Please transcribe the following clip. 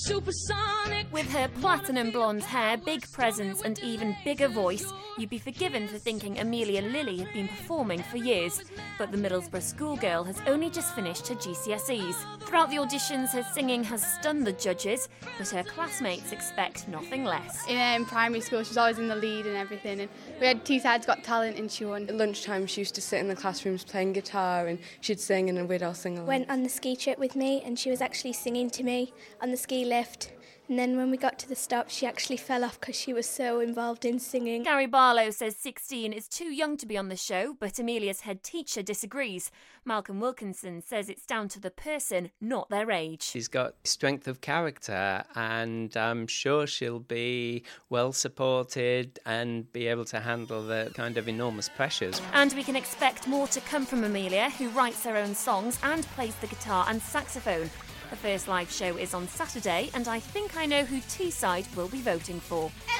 supersonic. With her platinum blonde hair, big presence and even bigger voice, you'd be forgiven for thinking Amelia Lilly had been performing for years. But the Middlesbrough schoolgirl has only just finished her GCSEs. Throughout the auditions, her singing has stunned the judges, but her classmates expect nothing less. In primary school, she was always in the lead and everything, and we had Teesside's Got Talent and she won. At lunchtime, she used to sit in the classrooms playing guitar and she'd sing and we'd all sing along. Went on the ski trip with me and she was actually singing to me on the ski lift. And then when we got to the stop, she actually fell off because she was so involved in singing. Gary Barlow says 16 is too young to be on the show, but Amelia's head teacher disagrees. Malcolm Wilkinson says it's down to the person, not their age. She's got strength of character, and I'm sure she'll be well supported and be able to handle the kind of enormous pressures. And we can expect more to come from Amelia, who writes her own songs and plays the guitar and saxophone. The first live show is on Saturday, and I think I know who Teesside will be voting for.